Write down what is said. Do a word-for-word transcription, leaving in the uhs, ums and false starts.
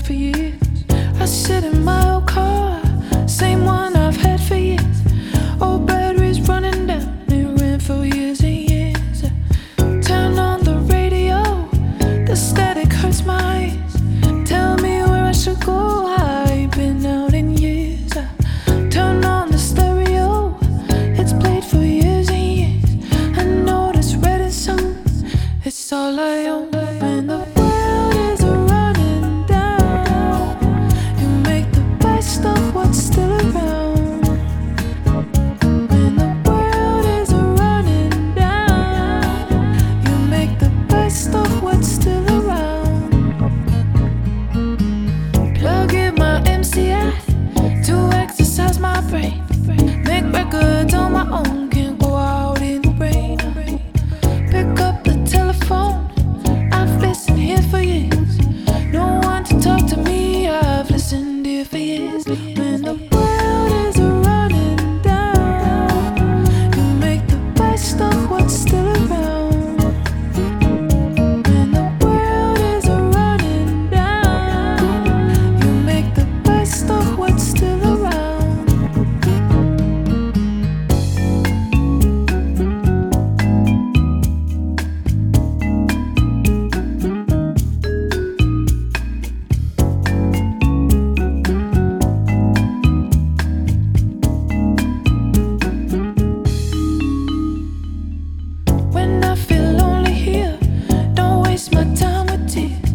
for years. I sit in my old car, same one I've had for years. Old batteries running down, it ran for years and years. Turn on the radio, the static hurts my eyes. Tell me where I should go, I ain't been out in years. Turn on the stereo, it's played for years and years. I know this red and soon, it's all I own. When the world is running down, you make the best of what's still around. When the world is running down, you make the best of what's still around. Plug in my M C I to exercise my brain. Make records on my own, can't go out in the rain. Pick up the telephone, I've listened here for years. No one to talk to me, I've listened here for years. When the world is running down, you make the best of what's still around. When the world is running down, you make the best of what's still around. When I feel lonely here, don't waste my time with tears.